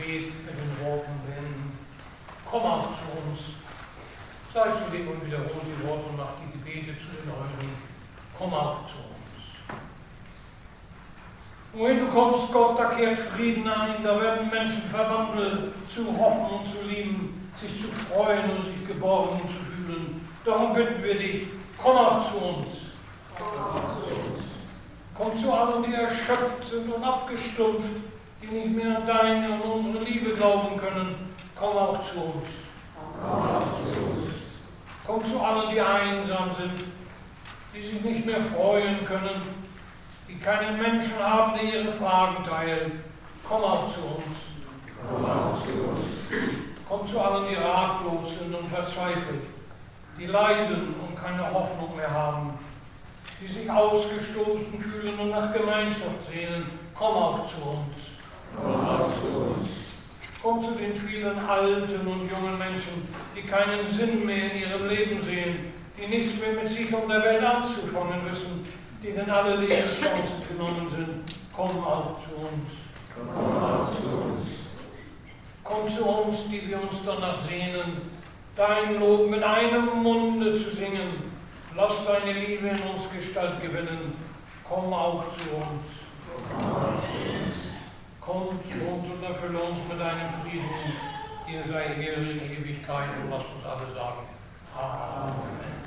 Gebet mit den Worten beenden. Komm auch zu uns. Sei zu dem und wiederhol die Worte und mach die Gebete zu den Euren. Komm auch zu uns. Und wenn du kommst, Gott, da kehrt Frieden ein, da werden Menschen verwandelt zu hoffen und zu lieben, sich zu freuen und sich geborgen zu fühlen. Darum bitten wir dich, komm auch zu uns. Komm zu allen, die erschöpft sind und abgestumpft, die nicht mehr an deine und unsere Liebe glauben können. Komm auch zu uns. Komm zu allen, die einsam sind, die sich nicht mehr freuen können, die keinen Menschen haben, der ihre Fragen teilt. Komm auch zu uns. Komm zu allen, die ratlos sind und verzweifelt, die leiden und keine Hoffnung mehr haben, die sich ausgestoßen fühlen und nach Gemeinschaft sehnen. Komm auch zu uns. Komm zu den vielen alten und jungen Menschen, die keinen Sinn mehr in ihrem Leben sehen, die nichts mehr mit sich und der Welt anzufangen wissen, denen alle Lebenschancen genommen sind. Komm auch zu uns. Komm zu uns, die wir uns danach sehnen, dein Lob mit einem Munde zu singen. Lass deine Liebe in uns Gestalt gewinnen. Komm auch zu uns. Komm zu uns und erfülle uns mit deinem Frieden. Dir sei Ehre in Ewigkeit und lass uns alle sagen. Amen.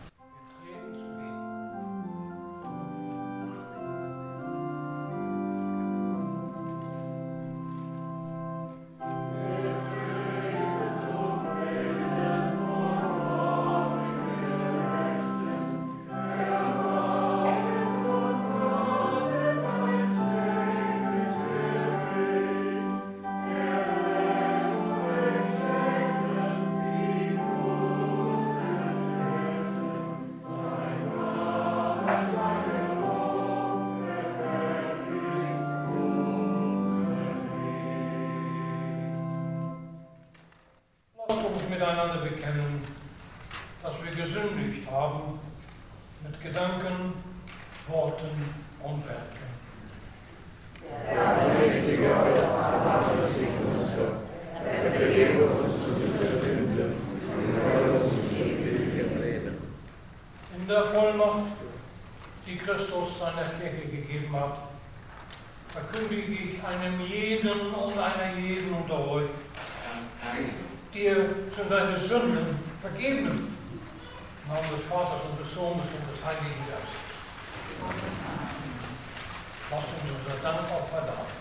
Miteinander bekennen, dass wir gesündigt haben mit Gedanken, Worten und Werken. Der mächtige Euer Vater, das liegt uns für, vergebe uns unsere Sünde und führe uns in ewigem Leben. In der Vollmacht, die Christus seiner Kirche gegeben hat, verkündige ich einem jeden und einer jeden unter euch, dir sind deine Sünden vergeben. Im Namen des Vaters und des Sohnes und des Heiligen Geistes. Lass uns unser Dank auch verdauen.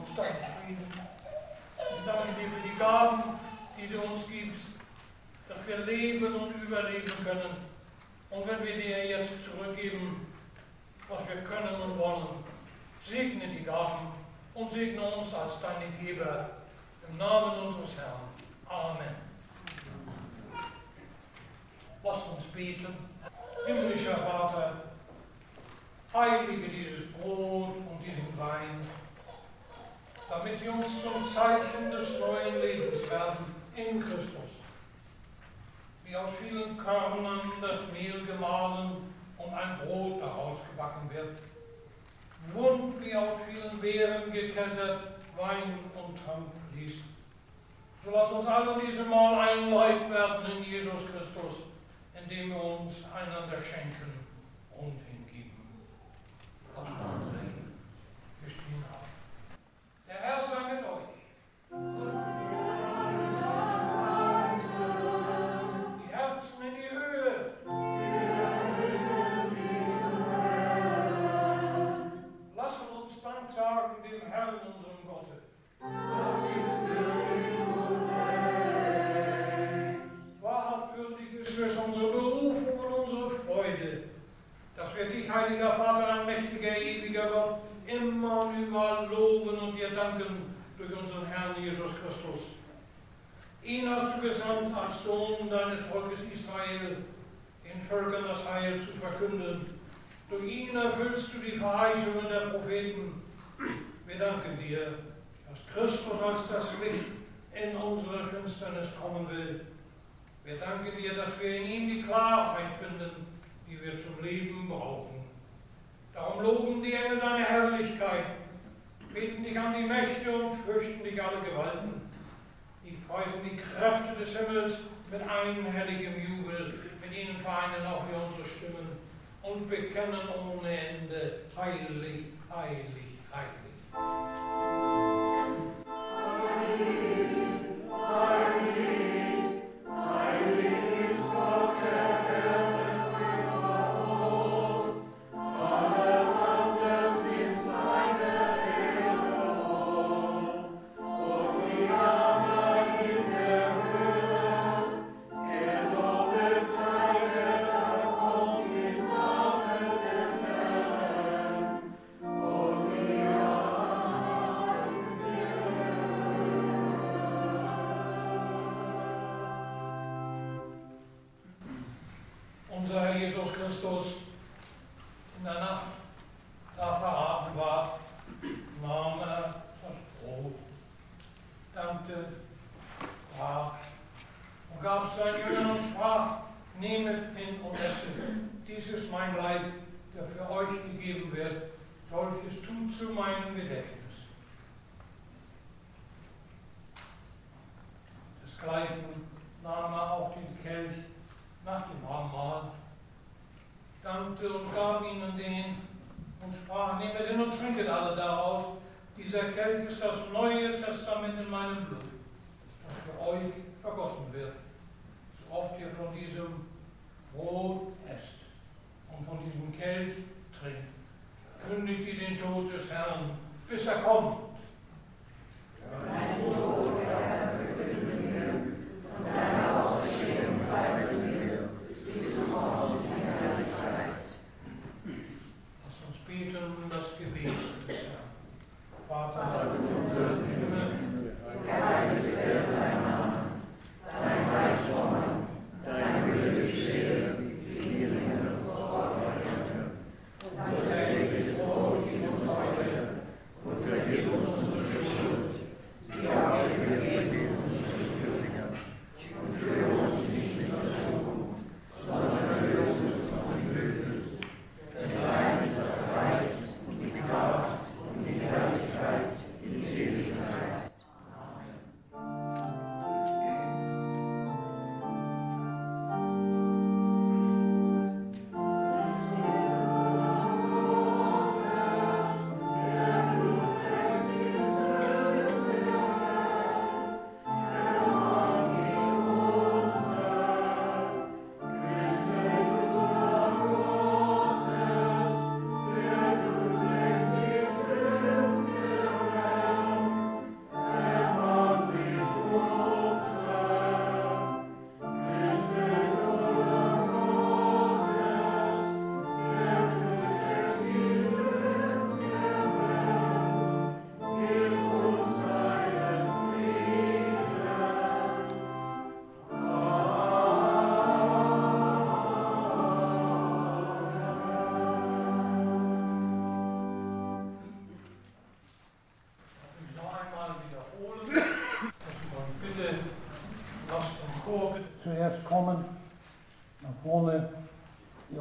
uns deinen Frieden. Ich danke dir für die Gaben, die du uns gibst, dass wir leben und überleben können. Und wenn wir dir jetzt zurückgeben, was wir können und wollen, segne die Gaben und segne uns als deine Geber. Im Namen unseres Herrn. Amen. Lasst uns beten. Himmlischer Vater, heilige dieses Brot und diesen Wein, damit sie uns zum Zeichen des neuen Lebens werden in Christus. Wie aus vielen Körnern das Mehl gemahlen und ein Brot daraus gebacken wird. Wund wie aus vielen Beeren gekettet Wein und Trank fließt. So lass uns alle diesem Mal ein Leib werden in Jesus Christus, indem wir uns einander schenken und hingeben. Amen. Wir stehen auf. Der Herr sei mit euch. Die Herzen in die Höhe. Lasst uns Dank sagen dem Herrn, unserem Gott. Wahrhaft würdig ist es unsere Berufung und unsere Freude, dass wir dich, heiliger Vater, ein mächtiger, ewiger Gott, immer und überall loben und dir danken durch unseren Herrn Jesus Christus. Ihn hast du gesandt als Sohn deines Volkes Israel, den Völkern das Heil zu verkünden. Durch ihn erfüllst du die Verheißungen der Propheten. Wir danken dir, dass Christus als das Licht in unsere Finsternis kommen will. Wir danken dir, dass wir in ihm die Klarheit finden, die wir zum Leben brauchen. Darum loben die Engel deine Herrlichkeit, beten dich an die Mächte und fürchten dich alle Gewalten. Die preisen die Kräfte des Himmels mit einhelligem Jubel, mit ihnen vereinen auch wir unsere Stimmen und bekennen ohne Ende, heilig, heilig, heilig. Heilig, heilig, heilig ist Gott, der Herr des Himmels. Alle Wonder sind seine Ehre. Hosianna in der Höhe. Gelobet sei der, der kommt im Namen des Herrn. Hosianna in der Höhe. Unser Herr Jesus Christus in der Nacht, da verraten war, nahm er das Brot, dankte, brach und gab es seinen Jüngern und sprach: Nehmet hin und esset, dies ist mein Leib, der für euch gegeben wird, solches tut zu meinem Gedächtnis. Desgleichen nahm er auch den Kelch nach dem Abendmahl, dankte und gab ihnen den und sprach: Nehmet hin und trinket alle daraus, dieser Kelch ist das Neue Testament in meinem Blut, das für euch vergossen wird. So oft ihr von diesem Brot esst und von diesem Kelch trinkt, kündigt ihr den Tod des Herrn, bis er kommt. Dein Tod, Herr, verkünden wir, und deine Auferstehung preisen wir, bis du kommst in Herrlichkeit. Lass uns beten das Gebet des Herrn. Vater unser im Himmel, geheiligt werde dein Name, dein Reich komme, dein Wille geschehe, wie im Himmel so auf Erden. Unser tägliches Brot gib uns heute und vergib uns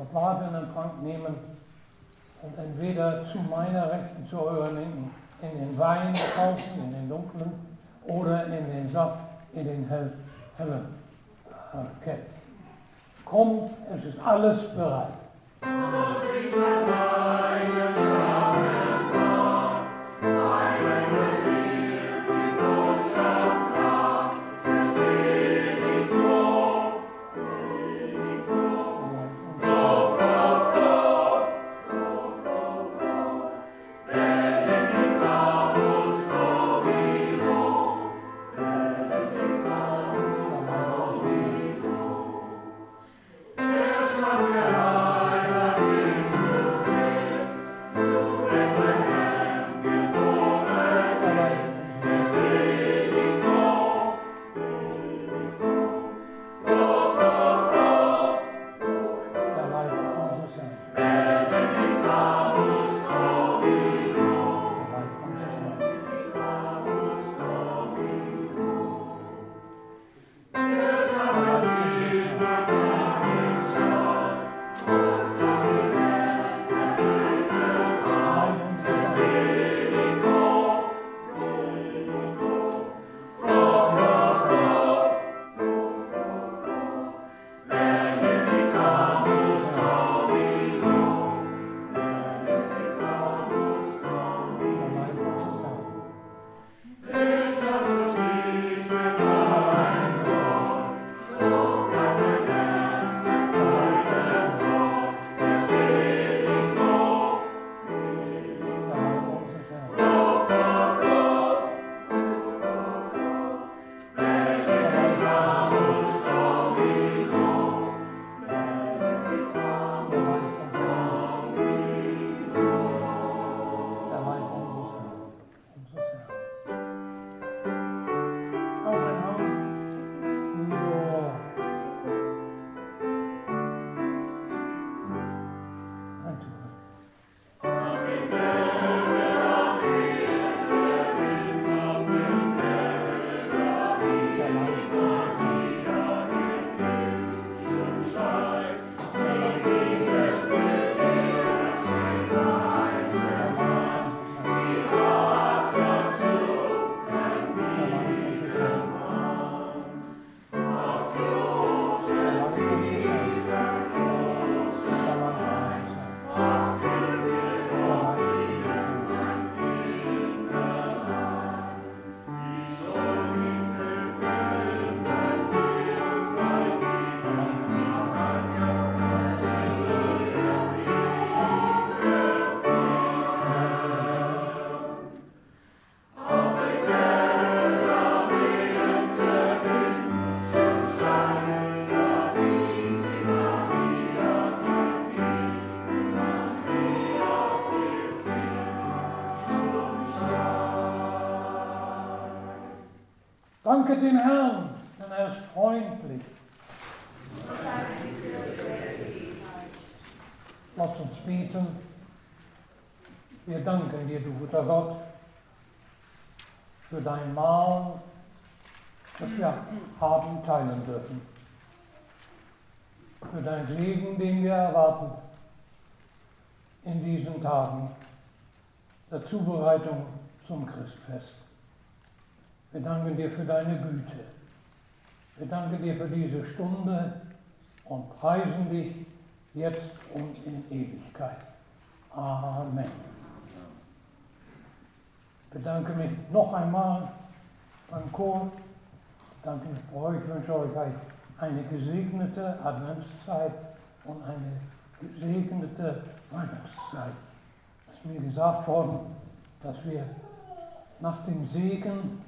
Brot in Empfang nehmen und entweder zu meiner Rechten, zu eurer Linken, in den Wein tauchen, in den dunklen, oder in den Saft, in den hellen Kelch. Kommt, es ist alles bereit. Danke dem Herrn, denn er ist freundlich. Lass uns beten. Wir danken dir, du guter Gott, für dein Mahl, das wir haben teilen dürfen. Für deinen Segen, den wir erwarten in diesen Tagen der Zubereitung zum Christfest. Wir danken dir für deine Güte. Wir danken dir für diese Stunde und preisen dich jetzt und in Ewigkeit. Amen. Ich bedanke mich noch einmal beim Chor. Danke für euch. Ich wünsche euch eine gesegnete Adventszeit und eine gesegnete Weihnachtszeit. Es ist mir gesagt worden, dass wir nach dem Segen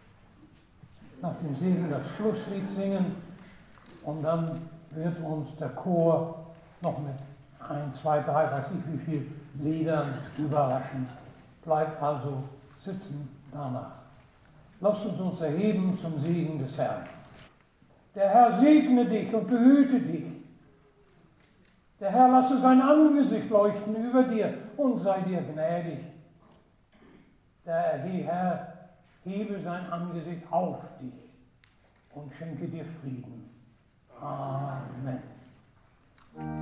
das Schlusslied singen und dann wird uns der Chor noch mit 1, 2, 3, weiß ich wie viel Liedern überraschen. Bleibt also sitzen danach. Lasst uns erheben zum Segen des Herrn. Der Herr segne dich und behüte dich. Der Herr lasse sein Angesicht leuchten über dir und sei dir gnädig. Der Herr hebe sein Angesicht auf dich und schenke dir Frieden. Amen.